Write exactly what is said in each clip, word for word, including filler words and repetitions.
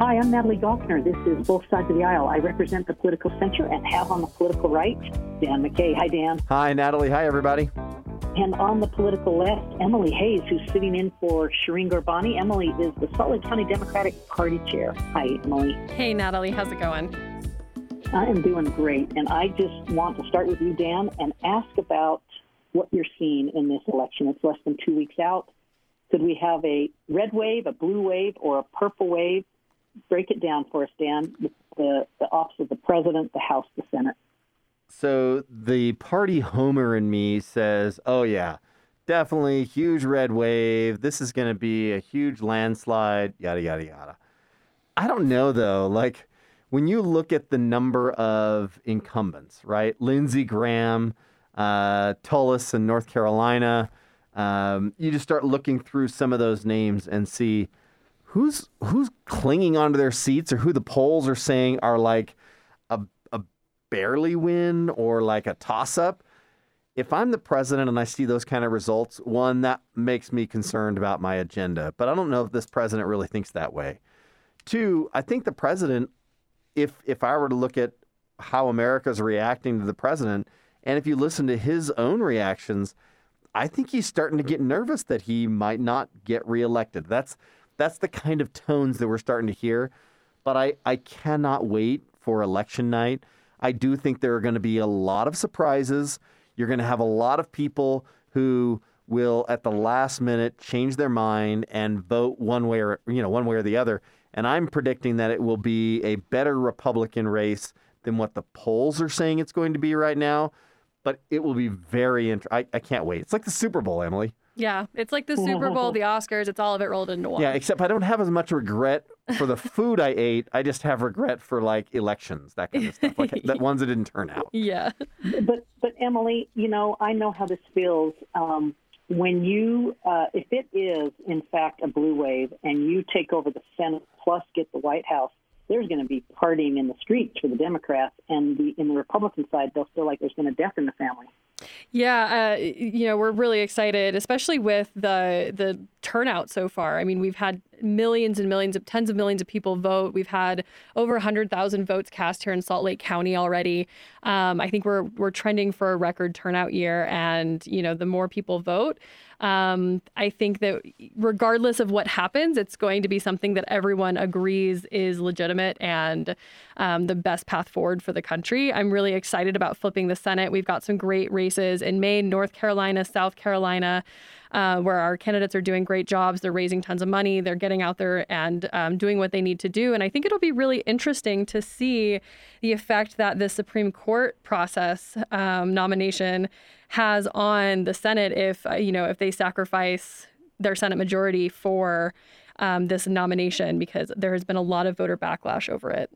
Hi, I'm Natalie Goffner. This is Both Sides of the Aisle. I represent the political center and have on the political right Dan McKay. Hi, Dan. Hi, Natalie. Hi, everybody. And on the political left, Emily Hayes, who's sitting in for Shireen Ghorbani. Emily is the Salt Lake County Democratic Party chair. Hi, Emily. Hey, Natalie. How's it going? I am doing great. And I just want to start with you, Dan, and ask about what you're seeing in this election. It's less than two weeks out. Could we have a red wave, a blue wave, or a purple wave? Break it down for us, Dan, with the, the office of the president, the House, the Senate. So the party homer in me says, oh, yeah, definitely huge red wave. This is going to be a huge landslide, yada, yada, yada. I don't know, though. Like, when you look at the number of incumbents, right? Lindsey Graham, uh, Tullis in North Carolina, um, you just start looking through some of those names and see who's who's clinging onto their seats or who the polls are saying are like a, a barely win or like a toss-up. If I'm the president and I see those kind of results, one, that makes me concerned about my agenda. But I don't know if this president really thinks that way. Two, I think the president, if if I were to look at how America's reacting to the president, and if you listen to his own reactions, I think he's starting to get nervous that he might not get reelected. That's That's the kind of tones that we're starting to hear. But I, I cannot wait for election night. I do think there are going to be a lot of surprises. You're going to have a lot of people who will, at the last minute, change their mind and vote one way or, you know, one way or the other. And I'm predicting that it will be a better Republican race than what the polls are saying it's going to be right now. But it will be very interesting. I can't wait. It's like the Super Bowl, Emily. Yeah, it's like the Super Bowl, the Oscars. It's all of it rolled into one. Yeah, except I don't have as much regret for the food I ate. I just have regret for, like, elections, that kind of stuff, like the ones that didn't turn out. Yeah. But, but Emily, you know, I know how this feels. Um, when you, uh, if it is, in fact, a blue wave and you take over the Senate plus get the White House, there's going to be partying in the streets for the Democrats, and the, in the Republican side, they'll feel like there's been a death in the family. Yeah, uh, you know, we're really excited, especially with the the turnout so far. I mean, we've had millions and millions of tens of millions of people vote. We've had over one hundred thousand votes cast here in Salt Lake County already. Um, I think we're we're trending for a record turnout year. And, you know, the more people vote, um, I think that regardless of what happens, it's going to be something that everyone agrees is legitimate and um, the best path forward for the country. I'm really excited about flipping the Senate. We've got some great races in Maine, North Carolina, South Carolina, uh, where our candidates are doing great jobs. They're raising tons of money. They're getting out there and um, doing what they need to do. And I think it'll be really interesting to see the effect that the Supreme Court process um, nomination has on the Senate if, uh, you know, if they sacrifice their Senate majority for um, this nomination, because there has been a lot of voter backlash over it.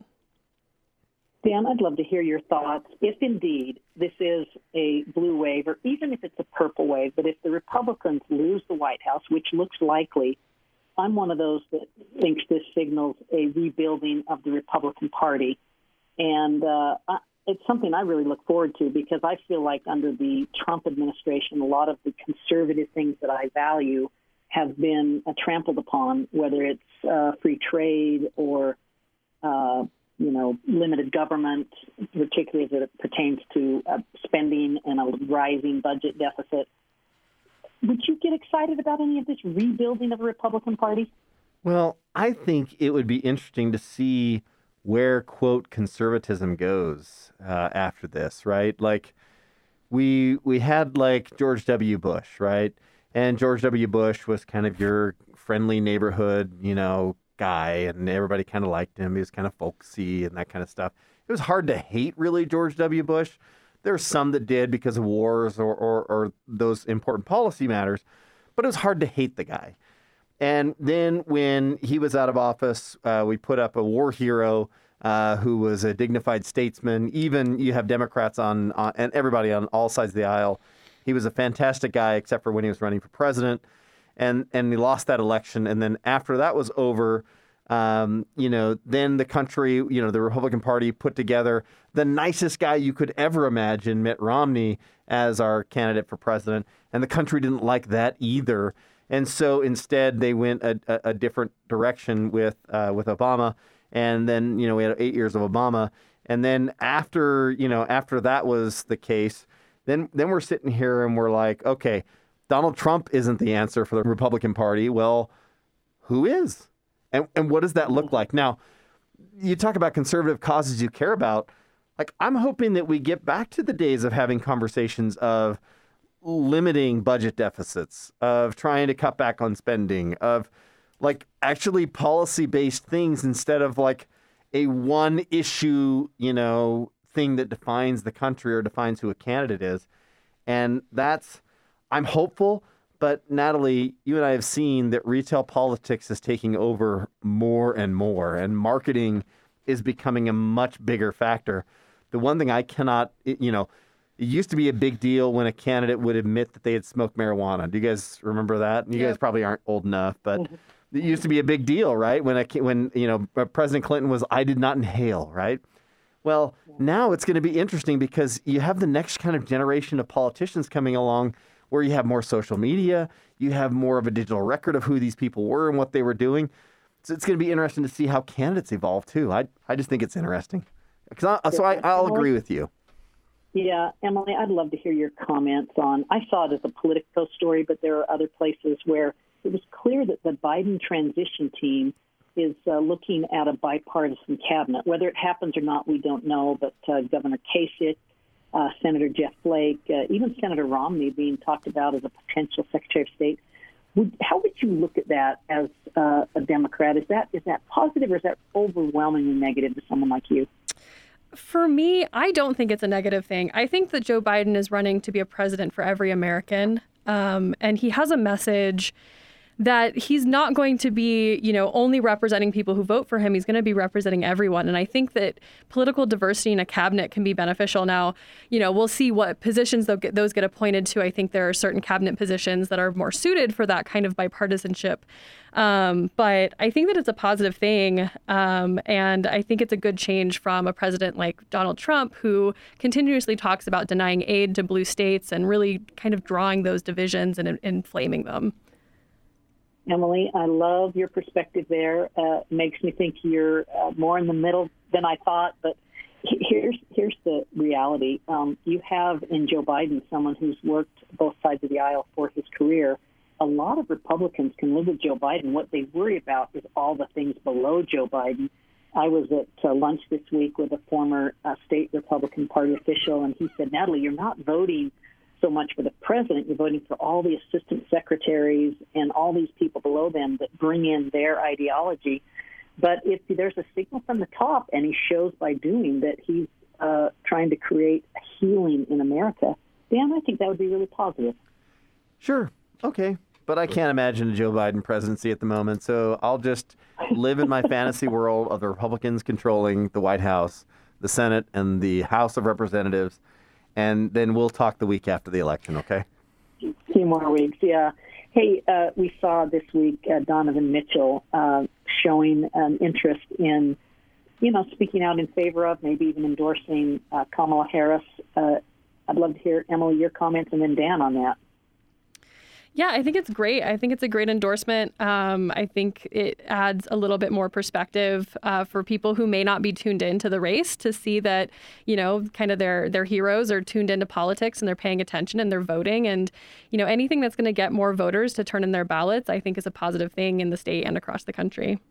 Dan, I'd love to hear your thoughts. If indeed this is a blue wave, or even if it's a purple wave, but if the Republicans lose the White House, which looks likely, I'm one of those that thinks this signals a rebuilding of the Republican Party. And uh, it's something I really look forward to, because I feel like under the Trump administration, a lot of the conservative things that I value have been uh, trampled upon, whether it's uh, free trade or uh, you know, limited government, particularly as it pertains to uh, spending and a rising budget deficit. Would you get excited about any of this rebuilding of the Republican Party? Well, I think it would be interesting to see where, quote, conservatism goes uh, after this, right? Like, we we had, like, George W. Bush, right? And George W. Bush was kind of your friendly neighborhood, you know, guy, and everybody kind of liked him. He was kind of folksy and that kind of stuff. It was hard to hate, really, George W. Bush. There were some that did because of wars or, or, or those important policy matters, but it was hard to hate the guy. And then when he was out of office, uh, we put up a war hero uh, who was a dignified statesman. Even you have Democrats on, on and everybody on all sides of the aisle. He was a fantastic guy, except for when he was running for president. And and he lost that election. And then after that was over, um, you know, then the country, you know, the Republican Party put together the nicest guy you could ever imagine, Mitt Romney, as our candidate for president. And the country didn't like that either. And so instead, they went a, a, a different direction with uh, with Obama. And then, you know, we had eight years of Obama. And then after, you know, after that was the case, then then we're sitting here and we're like, okay, Donald Trump isn't the answer for the Republican Party. Well, who is? And and what does that look like? Now, you talk about conservative causes you care about. Like, I'm hoping that we get back to the days of having conversations of limiting budget deficits, of trying to cut back on spending, of like actually policy-based things instead of like a one issue, you know, thing that defines the country or defines who a candidate is. And that's, I'm hopeful, but Natalie, you and I have seen that retail politics is taking over more and more, and marketing is becoming a much bigger factor. The one thing I cannot, you know, it used to be a big deal when a candidate would admit that they had smoked marijuana. Do you guys remember that? You Yep. guys probably aren't old enough, but it used to be a big deal, right? When a, when you know President Clinton was, I did not inhale, right? Well, now it's going to be interesting because you have the next kind of generation of politicians coming along where you have more social media, you have more of a digital record of who these people were and what they were doing. So it's going to be interesting to see how candidates evolve too. I I just think it's interesting. Cause I, so I, I'll agree with you. Yeah, Emily, I'd love to hear your comments on, I saw it as a Politico story, but there are other places where it was clear that the Biden transition team is uh, looking at a bipartisan cabinet. Whether it happens or not, we don't know, but uh, Governor Kasich, uh, Senator Jeff Flake, uh, even Senator Romney being talked about as a potential Secretary of State. Would, how would you look at that as uh, a Democrat? Is that is that positive or is that overwhelmingly negative to someone like you? For me, I don't think it's a negative thing. I think that Joe Biden is running to be a president for every American. Um, and he has a message that he's not going to be, you know, only representing people who vote for him. He's going to be representing everyone. And I think that political diversity in a cabinet can be beneficial. Now, you know, we'll see what positions those get appointed to. I think there are certain cabinet positions that are more suited for that kind of bipartisanship. Um, but I think that it's a positive thing. Um, and I think it's a good change from a president like Donald Trump, who continuously talks about denying aid to blue states and really kind of drawing those divisions and in- inflaming them. Emily, I love your perspective there. Uh, makes me think you're uh, more in the middle than I thought. But here's here's the reality. Um, you have in Joe Biden someone who's worked both sides of the aisle for his career. A lot of Republicans can live with Joe Biden. What they worry about is all the things below Joe Biden. I was at uh, lunch this week with a former uh, state Republican Party official, and he said, Natalie, you're not voting so much for the president, you're voting for all the assistant secretaries and all these people below them that bring in their ideology. But if there's a signal from the top, and he shows by doing that he's uh, trying to create a healing in America, Dan, I think that would be really positive. Sure. Okay. But I can't imagine a Joe Biden presidency at the moment, so I'll just live in my fantasy world of the Republicans controlling the White House, the Senate, and the House of Representatives. And then we'll talk the week after the election, okay? A few more weeks, yeah. Hey, uh, we saw this week uh, Donovan Mitchell uh, showing an interest in, you know, speaking out in favor of, maybe even endorsing uh, Kamala Harris. Uh, I'd love to hear, Emily, your comments, and then Dan on that. Yeah, I think it's great. I think it's a great endorsement. Um, I think it adds a little bit more perspective uh, for people who may not be tuned into the race to see that, you know, kind of their their heroes are tuned into politics and they're paying attention and they're voting. And, you know, anything that's going to get more voters to turn in their ballots, I think is a positive thing in the state and across the country.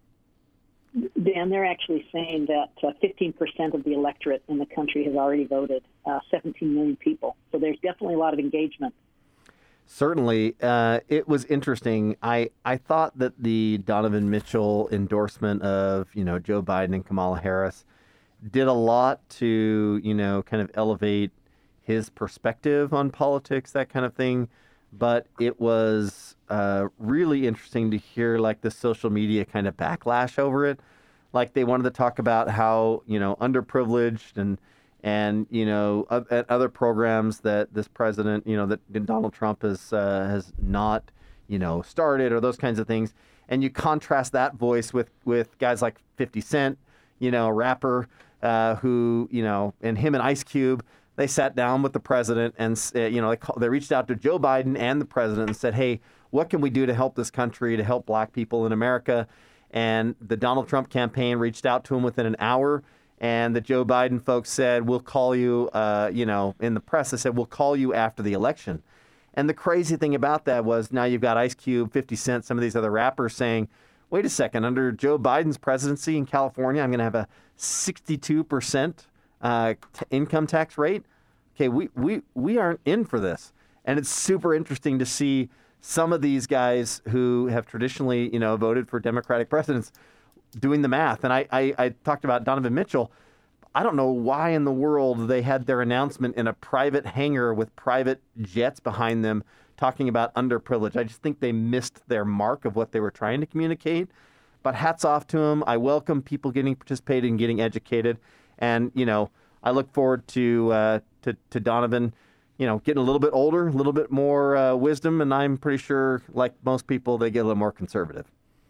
Dan, they're actually saying that uh, fifteen percent of the electorate in the country has already voted, uh, seventeen million people. So there's definitely a lot of engagement. Certainly. Uh, it was interesting. I, I thought that the Donovan Mitchell endorsement of, you know, Joe Biden and Kamala Harris did a lot to, you know, kind of elevate his perspective on politics, that kind of thing. But it was uh, really interesting to hear, like, the social media kind of backlash over it. Like, they wanted to talk about how, you know, underprivileged and And, you know, at other programs that this president, you know, that Donald Trump has uh, has not, you know, started, or those kinds of things. And you contrast that voice with, with guys like fifty Cent, you know, a rapper uh, who, you know, and him and Ice Cube, they sat down with the president and, uh, you know, they, call, they reached out to Joe Biden and the president and said, hey, what can we do to help this country, to help black people in America? And the Donald Trump campaign reached out to him within an hour. And the Joe Biden folks said, we'll call you, uh, you know, in the press, they said, we'll call you after the election. And the crazy thing about that was now you've got Ice Cube, fifty Cent, some of these other rappers saying, wait a second, under Joe Biden's presidency in California, I'm going to have a sixty-two percent uh, t- income tax rate. Okay, we, we, we aren't in for this. And it's super interesting to see some of these guys who have traditionally, you know, voted for Democratic presidents doing the math. And I, I, I talked about Donovan Mitchell. I don't know why in the world they had their announcement in a private hangar with private jets behind them talking about underprivileged. I just think they missed their mark of what they were trying to communicate. But hats off to them. I welcome people getting participated and getting educated. And, you know, I look forward to uh, to, to Donovan, you know, getting a little bit older, a little bit more uh, wisdom. And I'm pretty sure, like most people, they get a little more conservative.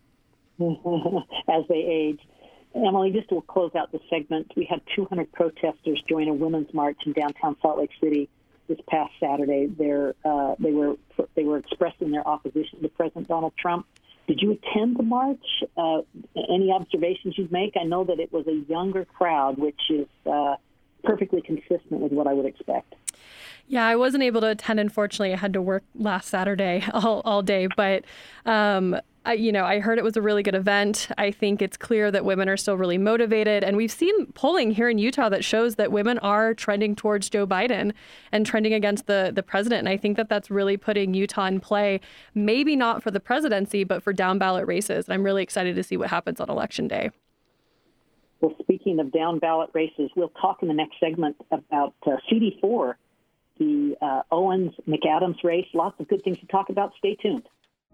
As they age. Emily, just to close out the segment, we had two hundred protesters join a women's march in downtown Salt Lake City this past Saturday. They're, uh, they were they were expressing their opposition to President Donald Trump. Did you attend the march? Uh, any observations you'd make? I know that it was a younger crowd, which is uh, perfectly consistent with what I would expect. Yeah, I wasn't able to attend. Unfortunately, I had to work last Saturday all, all day. But, um, I, you know, I heard it was a really good event. I think it's clear that women are still really motivated. And we've seen polling here in Utah that shows that women are trending towards Joe Biden and trending against the, the president. And I think that that's really putting Utah in play, maybe not for the presidency, but for down ballot races. And I'm really excited to see what happens on Election Day. Well, speaking of down ballot races, we'll talk in the next segment about uh, C D four. The uh, Owens-McAdams race. Lots of good things to talk about. Stay tuned.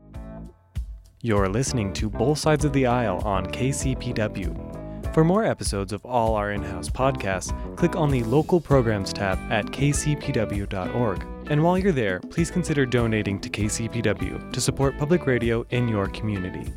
You're listening to Both Sides of the Aisle on K C P W. For more episodes of all our in-house podcasts, click on the Local Programs tab at k c p w dot org. And while you're there, please consider donating to K C P W to support public radio in your community.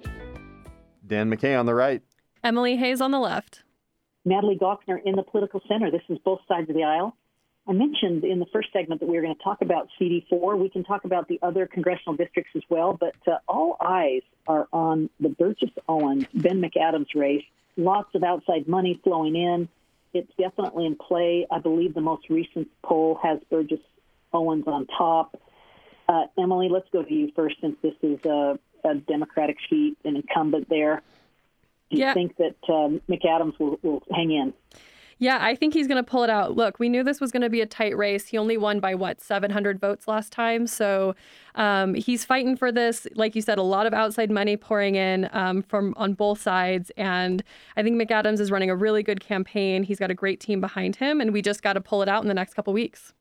Dan McKay on the right. Emily Hayes on the left. Natalie Gaukner in the Political Center. This is Both Sides of the Aisle. I mentioned in the first segment that we were going to talk about C D four. We can talk about the other congressional districts as well, but uh, all eyes are on the Burgess-Owens, Ben McAdams race. Lots of outside money flowing in. It's definitely in play. I believe the most recent poll has Burgess-Owens on top. Uh, Emily, let's go to you first, since this is a, a Democratic seat, an incumbent there. Do you yeah. think that uh, McAdams will, will hang in? Yeah, I think he's going to pull it out. Look, we knew this was going to be a tight race. He only won by, what, seven hundred votes last time. So um, he's fighting for this. Like you said, a lot of outside money pouring in um, from on both sides. And I think McAdams is running a really good campaign. He's got a great team behind him, and we just got to pull it out in the next couple weeks.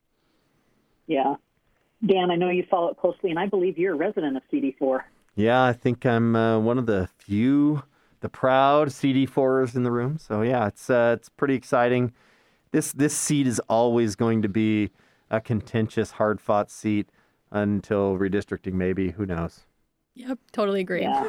Yeah. Dan, I know you follow it closely, and I believe you're a resident of C D four. Yeah, I think I'm uh, one of the few... the proud C D fourers in the room. So yeah, it's uh, it's pretty exciting. This this seat is always going to be a contentious, hard-fought seat until redistricting, maybe. Who knows? Yep, totally agree. Yeah,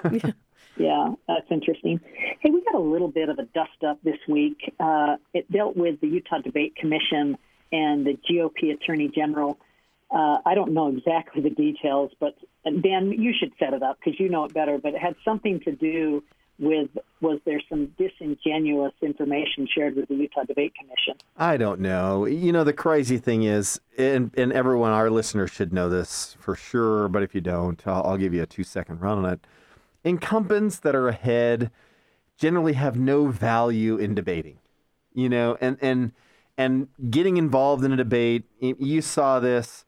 yeah, that's interesting. Hey, we got a little bit of a dust-up this week. Uh, it dealt with the Utah Debate Commission and the G O P Attorney General. Uh, I don't know exactly the details, but Dan, you should set it up because you know it better. But it had something to do with, was there some disingenuous information shared with the Utah Debate Commission? I don't know. You know, the crazy thing is, and, and everyone, our listeners should know this for sure, but if you don't, I'll, I'll give you a two-second run on it. Incumbents that are ahead generally have no value in debating, you know, and, and, and getting involved in a debate. You saw this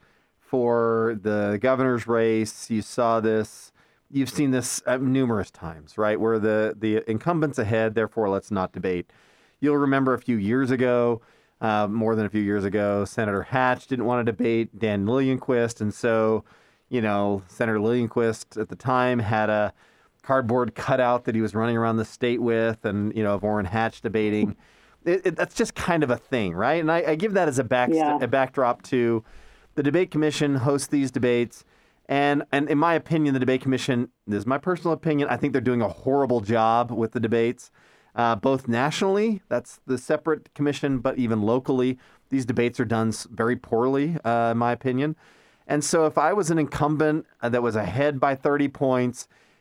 for the governor's race. You saw this. You've seen this uh, numerous times, right, where the, the incumbent's ahead, therefore let's not debate. You'll remember a few years ago, uh, more than a few years ago, Senator Hatch didn't want to debate Dan Lillienquist, and so, you know, Senator Lillienquist at the time had a cardboard cutout that he was running around the state with, and, you know, of Orrin Hatch debating. It, it, that's just kind of a thing, right? And I, I give that as a, back, yeah. a backdrop to the Debate Commission hosts these debates. And and in my opinion, the Debate Commission, this is my personal opinion, I think they're doing a horrible job with the debates, uh, both nationally, that's the separate commission, but even locally, these debates are done very poorly, uh, in my opinion. And so if I was an incumbent that was ahead by thirty points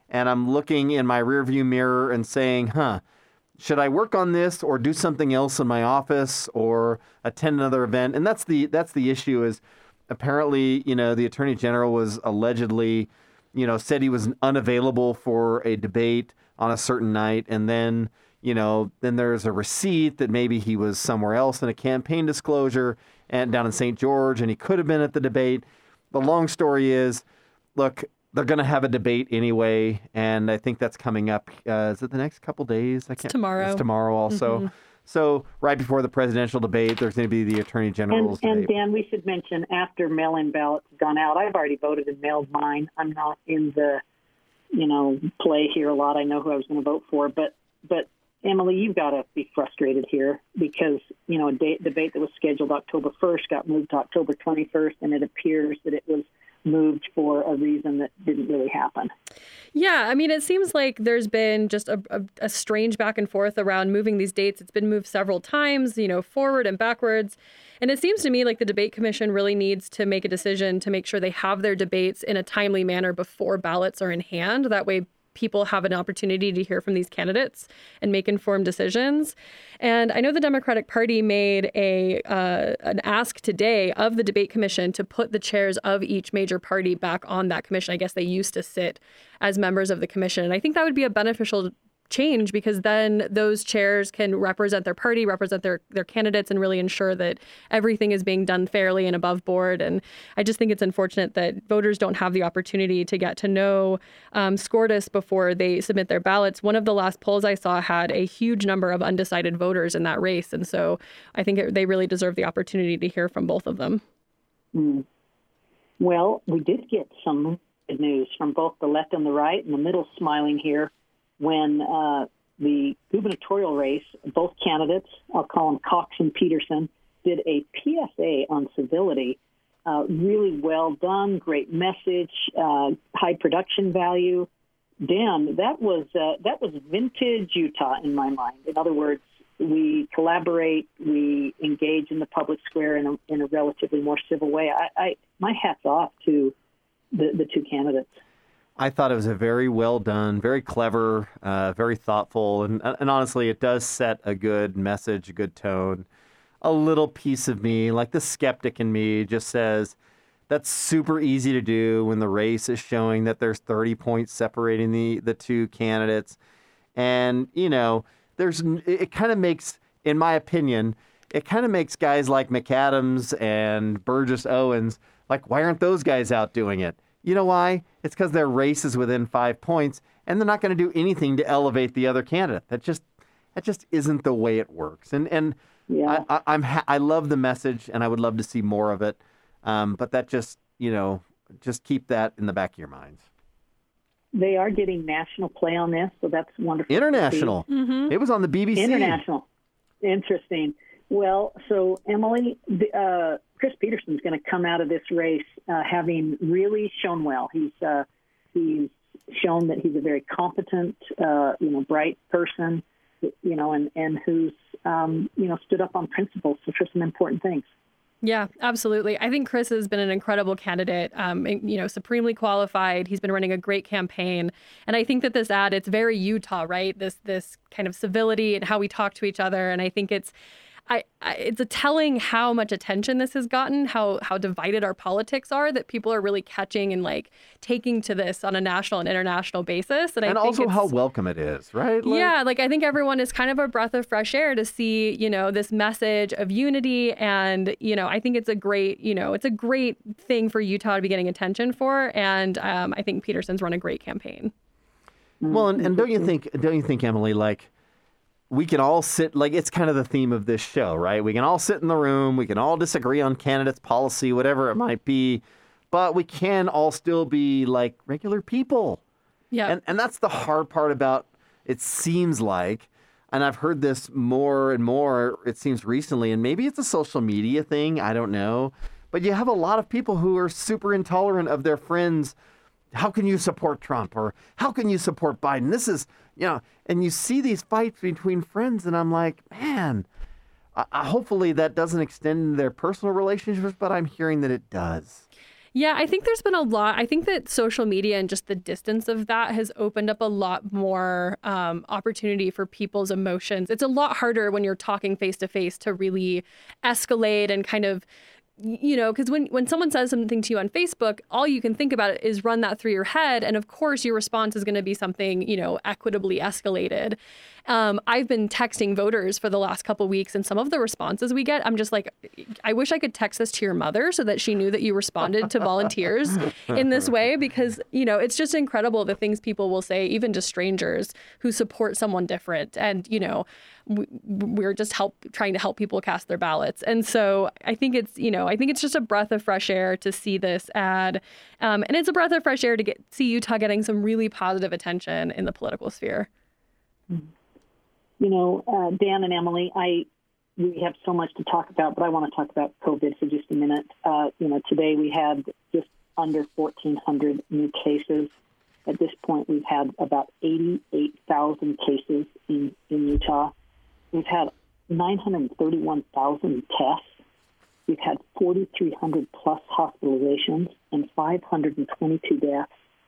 and I'm looking in my rearview mirror and saying, huh, should I work on this or do something else in my office or attend another event? And that's the that's the issue is apparently, you know, the Attorney General was allegedly, you know, said he was unavailable for a debate on a certain night. And then, you know, then there's a receipt that maybe he was somewhere else in a campaign disclosure and down in Saint George, and he could have been at the debate. The long story is, look, they're going to have a debate anyway, and I think that's coming up. Uh, is it the next couple days? I can't. It's tomorrow. It's tomorrow also. Mm-hmm. So right before the presidential debate, there's going to be the Attorney General's and, debate. And Dan, we should mention after mail-in ballots have gone out, I've already voted and mailed mine. I'm not in the, you know, play here a lot. I know who I was going to vote for, but but Emily, you've got to be frustrated here because, you know, a date, debate that was scheduled October first got moved to October twenty-first, and it appears that it was moved for a reason that didn't really happen. Yeah, I mean, it seems like there's been just a, a, a strange back and forth around moving these dates. It's been moved several times, you know, forward and backwards. And it seems to me like the debate commission really needs to make a decision to make sure they have their debates in a timely manner before ballots are in hand. That way people have an opportunity to hear from these candidates and make informed decisions. And I know the Democratic Party made a uh, an ask today of the debate commission to put the chairs of each major party back on that commission. I guess they used to sit as members of the commission. And I think that would be a beneficial change because then those chairs can represent their party, represent their, their candidates, and really ensure that everything is being done fairly and above board. And I just think it's unfortunate that voters don't have the opportunity to get to know um, SCORDIS before they submit their ballots. One of the last polls I saw had a huge number of undecided voters in that race. And so I think it, they really deserve the opportunity to hear from both of them. Mm. Well, we did get some good news from both the left and the right, and the middle smiling here. When uh, the gubernatorial race, both candidates, I'll call them Cox and Peterson, did a P S A on civility. Uh, really well done, great message, uh, high production value. Dan, that was uh, that was vintage Utah in my mind. In other words, we collaborate, we engage in the public square in a, in a relatively more civil way. I, I my hat's off to the, the two candidates. I thought it was a very well done, very clever, uh, very thoughtful, and and honestly, it does set a good message, a good tone. A little piece of me, like the skeptic in me, just says that's super easy to do when the race is showing that there's thirty points separating the the two candidates, and you know, there's it, it kind of makes, in my opinion, it kind of makes guys like McAdams and Burgess Owens like, why aren't those guys out doing it? You know why? It's because their race is within five points, and they're not going to do anything to elevate the other candidate. That just that just isn't the way it works. And and yeah. I, I, I'm ha- I love the message, and I would love to see more of it. Um, but that just you know just keep that in the back of your minds. They are getting national play on this, so that's wonderful. International. Mm-hmm. It was on the B B C. International. Interesting. Well, so Emily, uh, Chris Peterson's going to come out of this race uh, having really shown well. He's uh, he's shown that he's a very competent, uh, you know, bright person, you know, and and who's um, you know stood up on principles for some important things. Yeah, absolutely. I think Chris has been an incredible candidate, um, you know, supremely qualified. He's been running a great campaign. And I think that this ad, it's very Utah, right? This this kind of civility and how we talk to each other. And I think it's I, I, it's a telling how much attention this has gotten, how how divided our politics are, that people are really catching and like taking to this on a national and international basis. And, and I think also it's, how welcome it is, right? Like, yeah, like I think everyone is kind of a breath of fresh air to see, you know, this message of unity. And, you know, I think it's a great, you know, it's a great thing for Utah to be getting attention for. And um, I think Peterson's run a great campaign. Well, and, and don't you think, don't you think, Emily, like, we can all sit, like, it's kind of the theme of this show, right? We can all sit in the room. We can all disagree on candidates, policy, whatever it might be. But we can all still be, like, regular people. Yeah. And, and that's the hard part about, it seems like, and I've heard this more and more, it seems recently, and maybe it's a social media thing, I don't know. But you have a lot of people who are super intolerant of their friends. How can you support Trump? Or how can you support Biden? This is, you know, and you see these fights between friends, and I'm like, man, I, I, hopefully that doesn't extend their personal relationships, but I'm hearing that it does. Yeah, I think there's been a lot. I think that social media and just the distance of that has opened up a lot more um, opportunity for people's emotions. It's a lot harder when you're talking face to face to really escalate and kind of, you know, because when, when someone says something to you on Facebook, all you can think about it is run that through your head. And of course, your response is going to be something, you know, equitably escalated. Um, I've been texting voters for the last couple of weeks, and some of the responses we get, I'm just like, I wish I could text this to your mother so that she knew that you responded to volunteers in this way, because, you know, it's just incredible the things people will say, even to strangers who support someone different. And, you know, we, we're just help trying to help people cast their ballots. And so I think it's, you know, I think it's just a breath of fresh air to see this ad. Um, and it's a breath of fresh air to get see Utah getting some really positive attention in the political sphere. You know, uh, Dan and Emily, I we have so much to talk about, but I want to talk about COVID for just a minute. Uh, you know, today we had just under fourteen hundred new cases. At this point, we've had about eighty-eight thousand cases in, in Utah. We've had nine hundred thirty-one thousand tests. We've had forty-three hundred plus hospitalizations and five hundred twenty-two deaths.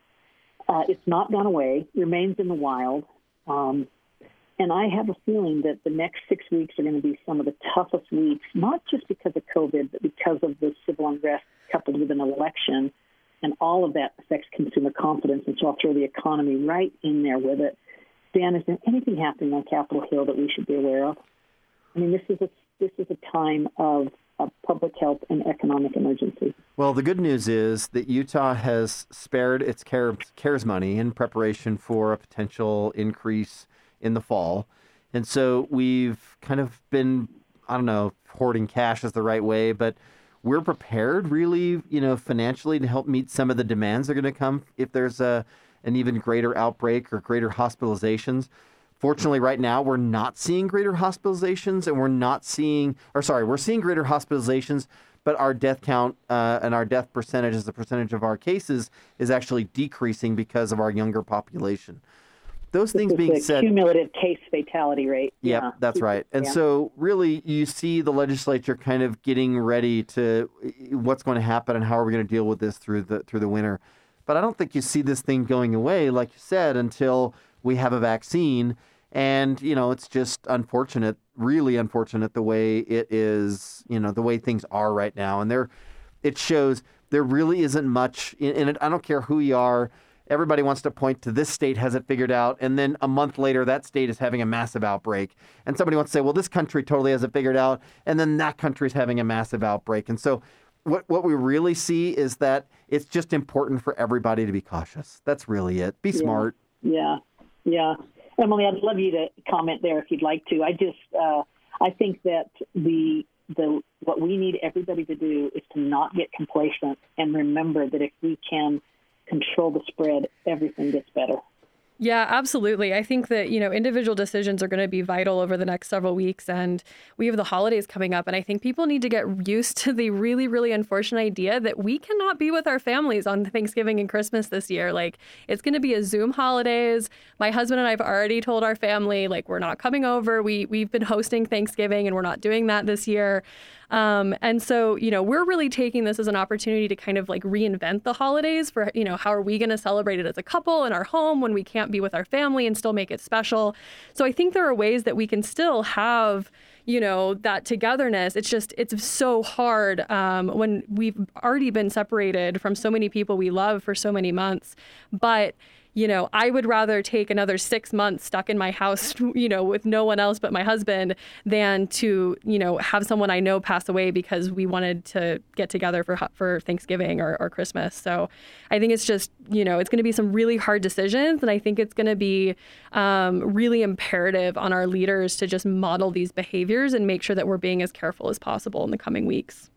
Uh, it's not gone away, remains in the wild. Um, and I have a feeling that the next six weeks are going to be some of the toughest weeks, not just because of COVID, but because of the civil unrest coupled with an election. And all of that affects consumer confidence. And so I'll throw the economy right in there with it. Dan, is there anything happening on Capitol Hill that we should be aware of? I mean, this is a, this is a time of of public health and economic emergency. Well, the good news is that Utah has spared its CARES money in preparation for a potential increase in the fall. And so we've kind of been, I don't know, hoarding cash is the right way, but we're prepared really, you know, financially to help meet some of the demands that are going to come if there's a an even greater outbreak or greater hospitalizations. Fortunately, right now, we're not seeing greater hospitalizations, and we're not seeing, or sorry, we're seeing greater hospitalizations, but our death count uh, and our death percentage as a percentage of our cases is actually decreasing because of our younger population. Those this things is being the said, cumulative case fatality rate. Yep, Yeah, that's right. And yeah. so really you see the legislature kind of getting ready to what's going to happen and how are we going to deal with this through the through the winter. But I don't think you see this thing going away, like you said, until we have a vaccine. And, you know, it's just unfortunate, really unfortunate the way it is, you know, the way things are right now. And there, it shows there really isn't much in it. I don't care who you are. Everybody wants to point to this state has it figured out. And then a month later, that state is having a massive outbreak. And somebody wants to say, well, this country totally has it figured out. And then that country is having a massive outbreak. And so what, what we really see is that it's just important for everybody to be cautious. That's really it. Be yeah. smart. Yeah. Yeah. Emily, I'd love you to comment there if you'd like to. I just, uh, I think that the the what we need everybody to do is to not get complacent and remember that if we can control the spread, everything gets better. Yeah, absolutely. I think that, you know, individual decisions are going to be vital over the next several weeks. And we have the holidays coming up. And I think people need to get used to the really, really unfortunate idea that we cannot be with our families on Thanksgiving and Christmas this year. Like, it's going to be a Zoom holidays. My husband and I have already told our family, like, we're not coming over. We, we've been hosting Thanksgiving and we're not doing that this year. Um, and so, you know, we're really taking this as an opportunity to kind of like reinvent the holidays for, you know, how are we going to celebrate it as a couple in our home when we can't be with our family and still make it special. So I think there are ways that we can still have, you know, that togetherness. It's just, it's so hard um, when we've already been separated from so many people we love for so many months. But you know, I would rather take another six months stuck in my house, you know, with no one else but my husband than to, you know, have someone I know pass away because we wanted to get together for for Thanksgiving or, or Christmas. So I think it's just, you know, it's going to be some really hard decisions. And I think it's going to be um, really imperative on our leaders to just model these behaviors and make sure that we're being as careful as possible in the coming weeks.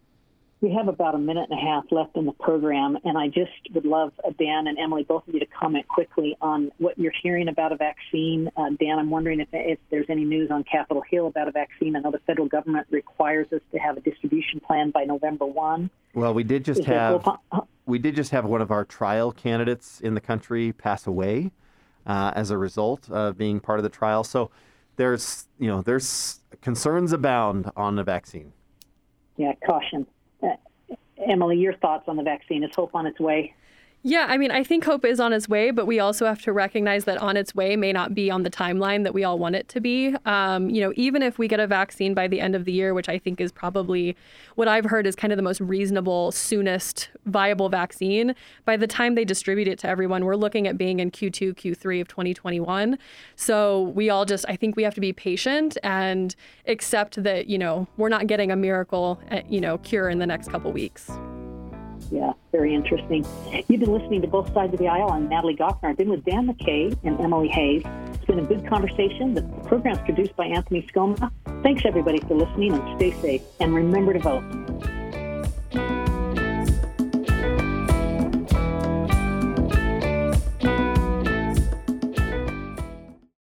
We have about a minute and a half left in the program, and I just would love, uh, Dan and Emily, both of you to comment quickly on what you're hearing about a vaccine. Uh, Dan, I'm wondering if, if there's any news on Capitol Hill about a vaccine. I know the federal government requires us to have a distribution plan by November first. Well, we did just Is have there, we did just have one of our trial candidates in the country pass away uh, as a result of being part of the trial. So there's, you know, there's concerns abound on the vaccine. Yeah, caution. Uh, Emily, your thoughts on the vaccine? Is hope on its way? Yeah, I mean, I think hope is on its way, but we also have to recognize that on its way may not be on the timeline that we all want it to be. Um, you know, even if we get a vaccine by the end of the year, which I think is probably what I've heard is kind of the most reasonable, soonest viable vaccine, by the time they distribute it to everyone, we're looking at being in Q two, Q three of twenty twenty-one. So we all just, I think we have to be patient and accept that, you know, we're not getting a miracle, you know, cure in the next couple weeks. Yeah, very interesting. You've been listening to Both Sides of the Aisle. I'm Natalie Goffner. I've been with Dan McKay and Emily Hayes. It's been a good conversation. The program's produced by Anthony Scoma. Thanks, everybody, for listening, and stay safe. And remember to vote.